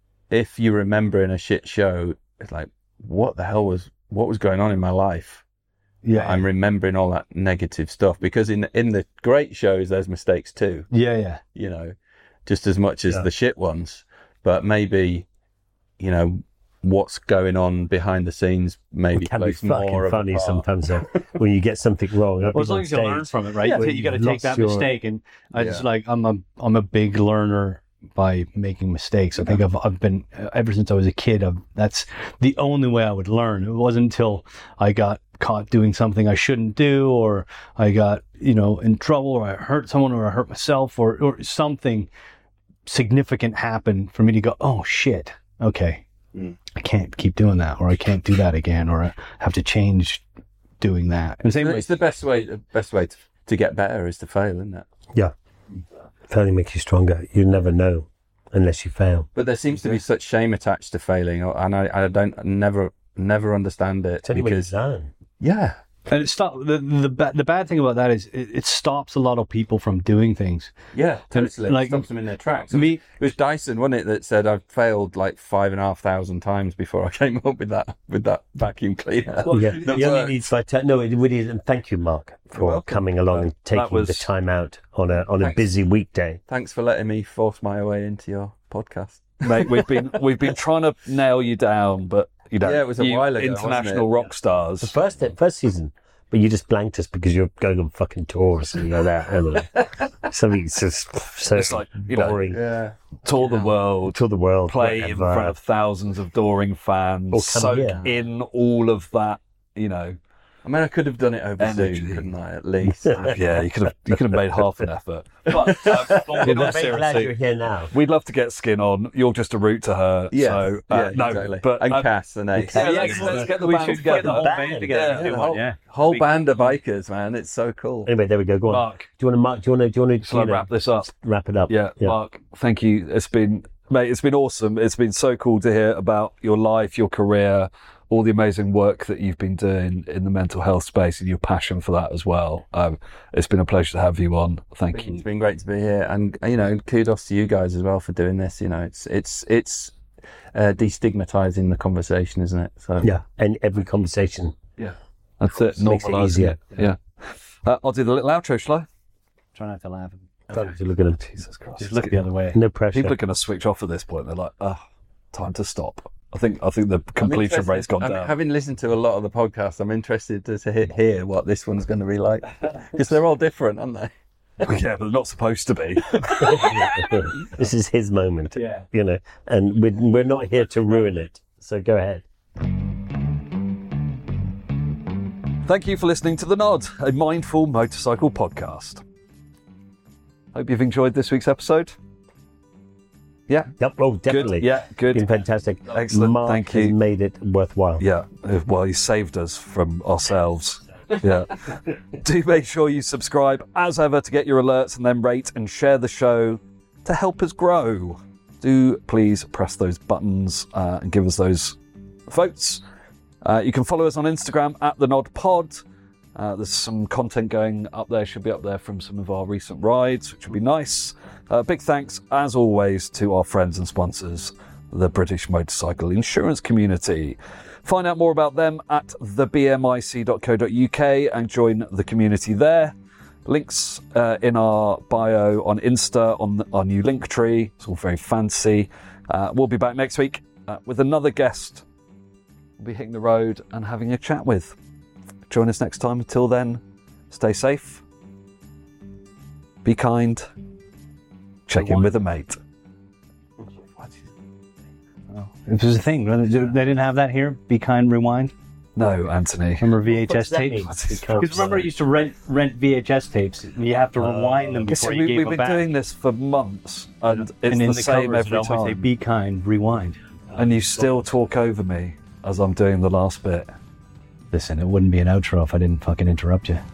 if you remember in a shit show, it's like, what the hell was, what was going on in my life? Yeah, I'm remembering all that negative stuff because in, in the great shows, there's mistakes too, yeah, yeah. you know, just as much as Yeah. the shit ones, but maybe, you know, what's going on behind the scenes maybe It can be plays more fucking of a funny part. sometimes though, when you get something wrong. Well, as long as you learn from it, right? Yeah. you you got to You've take that lost your- mistake, and I just Yeah. like I'm a I'm a big learner by making mistakes. I think I've I've been ever since I was a kid. I've, that's the only way I would learn. It wasn't until I got caught doing something I shouldn't do, or I got you know in trouble, or I hurt someone, or I hurt myself, or or something significant happened for me to go, oh shit, okay, Mm. I can't keep doing that, or I can't do that again, or I have to change doing that. And same way, It's the best way. The best way to, to get better is to fail, isn't it? Yeah. Failing makes you stronger. You never know unless you fail. But there seems to be such shame attached to failing, and I, I don't never never understand it It's only when you because learn. yeah, and it stop the the ba- the bad thing about that is it, it stops a lot of people from doing things. yeah, totally. like- It stops them in their tracks. Me, It was Dyson, wasn't it, that said I failed like five and a half thousand times before I came up with that with that vacuum cleaner. Yeah. That You only worked. need vitality. No, it really is. And thank you, Mark, for welcome. coming along and taking was- the time out on a on a Thanks. busy weekday. Thanks for letting me force my way into your podcast. Mate, we've been we've been trying to nail you down, but you know, Yeah, it was a you while ago, wasn't international it? rock The stars. first first season, but you just blanked us because you're going on fucking tour or something like that. I don't know. Something just so It's like, you know, boring. Yeah. Tour the world, To the world, play in whatever. front of thousands of adoring fans, Or come soak here. in all of that, you know. I mean, I could have done it over Energy. Zoom, couldn't I? At least. Yeah, you could have you could have made half an effort. But uh, in all I'm very glad you're seriously, here now. we'd love to get Skin on. You're just a route to her. Yeah. So uh, yeah. no, Exactly. but and uh, Cass and Ace. yeah, let's, let's get the we band should together. get the whole Band. band together. Yeah. and do The one, whole, yeah. whole band of bikers, man. It's so cool. Anyway, there we go. Go on. Mark, Do you want to mark? Do you want to? Do you want to? shall I wrap this up? wrap it up. Yeah, Mark, thank you. It's been, mate, it's been awesome. It's been so cool to hear about your life, your career, all the amazing work that you've been doing in the mental health space and your passion for that as well. Um, it's been a pleasure to have you on. Thank you. It's been great to be here, and you know, kudos to you guys as well for doing this. You know, it's it's it's uh, destigmatizing the conversation, isn't it? So Yeah, and every conversation. That's it. Makes it Normalising easier. it. Yeah. Uh, I'll do the little outro, shall I? Try not to laugh. Don't you look at them. Jesus Christ. Just look the other way. No pressure. People are going to switch off at this point. They're like, oh, time to stop. I think I think the I'm completion interested- rate's gone I'm- down. Having listened to a lot of the podcasts, I'm interested to he- hear what this one's going to be like because they're all different, aren't they? Yeah, but they're not supposed to be. This is his moment. Yeah. You know, and we're, we're not here to ruin it. So go ahead. Thank you for listening to The Nod, a mindful motorcycle podcast. Hope you've enjoyed this week's episode. Yeah, Yep. Oh, definitely. good. Yeah, good. Been fantastic. Excellent, Mark thank has you. made it worthwhile. Yeah, uh, well, he saved us from ourselves. Yeah. Do make sure you subscribe as ever to get your alerts and then rate and share the show to help us grow. Do please press those buttons uh, and give us those votes. Uh, you can follow us on Instagram at The Nod Pod. Uh, there's some content going up there, should be up there from some of our recent rides, which would be nice. Uh, big thanks, as always, to our friends and sponsors, the British Motorcycle Insurance Community. Find out more about them at the b m i c dot co dot u k and join the community there. Links uh, in our bio on Insta, on our new link tree. It's all very fancy. Uh, we'll be back next week uh, with another guest we'll be hitting the road and having a chat with. Join us next time. Until then, stay safe, be kind, check in with a mate. Oh, it was a thing. They didn't have that here. Be kind, rewind. No, Anthony. Remember V H S that tapes? mean? Because remember, you used to rent rent V H S tapes. You have to rewind them before See, you we, gave we've them been back. doing this for months, and it's and in the, the same covers, every it always say, time. "Be kind, rewind." And you still talk over me as I'm doing the last bit. Listen, it wouldn't be an outro if I didn't fucking interrupt you.